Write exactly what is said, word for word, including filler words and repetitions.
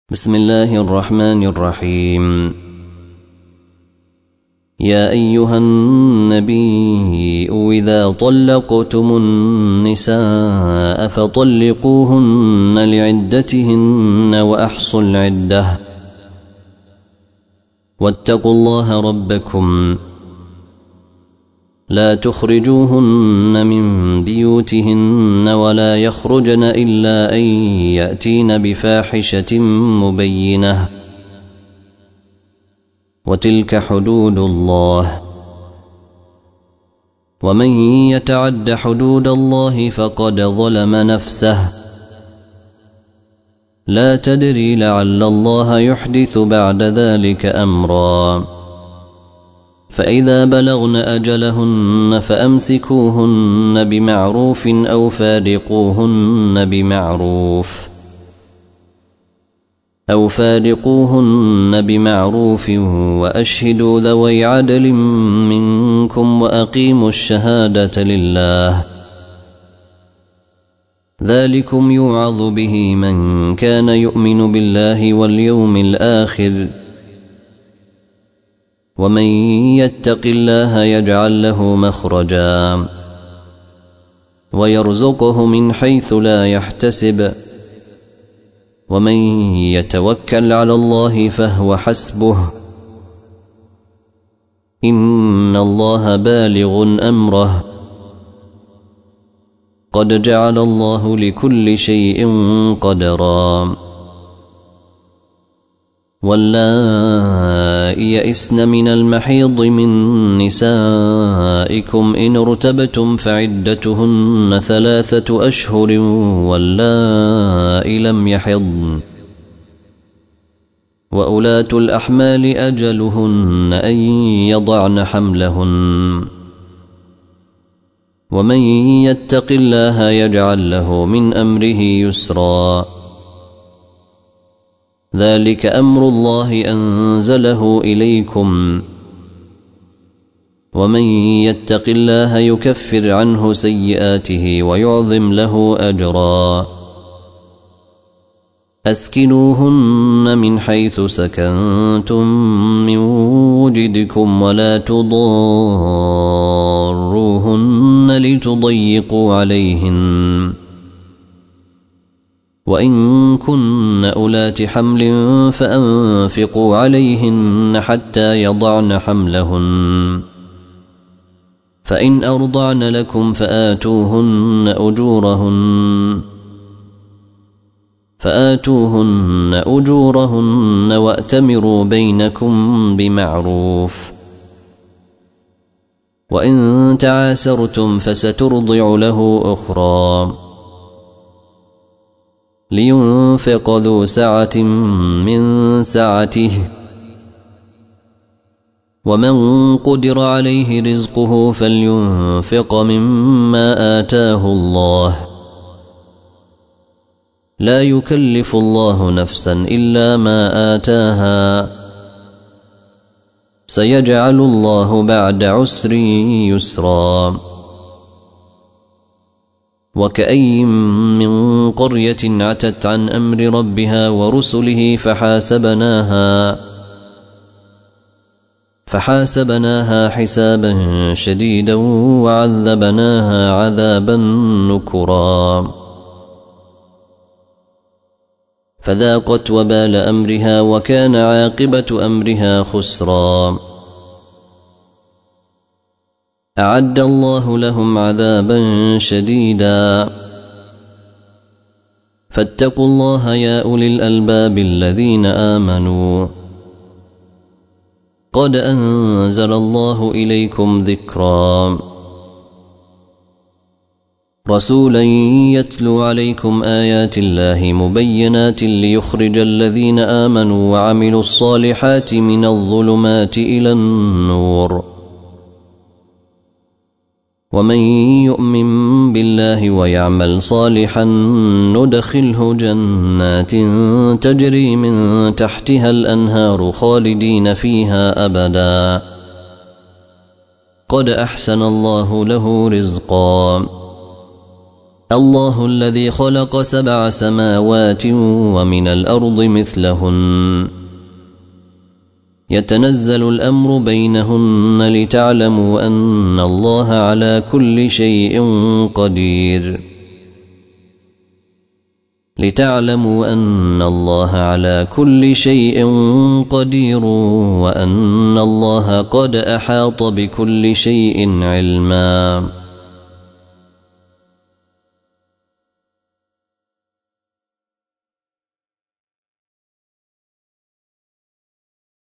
بسم الله الرحمن الرحيم. يا أيها النبي إذا طلقتم النساء فطلقوهن لعدتهن وأحصوا العدة واتقوا الله ربكم لا تخرجوهن من بيوتهن ولا يخرجن إلا أن يأتين بفاحشة مبينة وتلك حدود الله ومن يتعد حدود الله فقد ظلم نفسه لا تدري لعل الله يحدث بعد ذلك أمرا فإذا بلغن أجلهن فأمسكوهن بمعروف أو فارقوهن بمعروف أو فارقوهن بمعروف وأشهدوا ذوي عدل منكم وأقيموا الشهادة لله ذلكم يوعظ به من كان يؤمن بالله واليوم الآخر ومن يتق الله يجعل له مخرجا ويرزقه من حيث لا يحتسب ومن يتوكل على الله فهو حسبه إن الله بالغ أمره قد جعل الله لكل شيء قدرا واللائي يئسن من المحيض من نسائكم إن ارتبتم فعدتهن ثلاثة أشهر واللائي لم يحضن وأولاة الأحمال أجلهن أن يضعن حملهن ومن يتق الله يجعل له من أمره يسرا ذلك أمر الله أنزله إليكم ومن يتق الله يكفر عنه سيئاته ويعظم له أجرا أسكنوهن من حيث سكنتم من وجدكم ولا تضاروهن لتضيقوا عليهن وإن كن أولات حمل فأنفقوا عليهن حتى يضعن حملهن فإن أرضعن لكم فآتوهن أجورهن فآتوهن أجورهن وأتمروا بينكم بمعروف وإن تعاسرتم فسترضع له أخرى لينفق ذو سعة من سعته ومن قدر عليه رزقه فلينفق مما آتاه الله لا يكلف الله نفسا إلا ما آتاها سيجعل الله بعد عسر يسرا وكأي من قرية عتت عن أمر ربها ورسله فحاسبناها فحاسبناها حسابا شديدا وعذبناها عذابا نكرا فذاقت وبال أمرها وكان عاقبة أمرها خسرا أعد الله لهم عذابا شديدا فاتقوا الله يا أولي الألباب الذين آمنوا قد أنزل الله إليكم ذكرا رسولا يتلو عليكم آيات الله مبينات ليخرج الذين آمنوا وعملوا الصالحات من الظلمات إلى النور ومن يؤمن بالله ويعمل صالحا ندخله جنات تجري من تحتها الأنهار خالدين فيها أبدا قد أحسن الله له رزقا الله الذي خلق سبع سماوات ومن الأرض مثلهن يتنزل الأمر بينهن لتعلموا أن الله على كل شيء قدير لتعلموا أن الله على كل شيء قدير وأن الله قد أحاط بكل شيء علما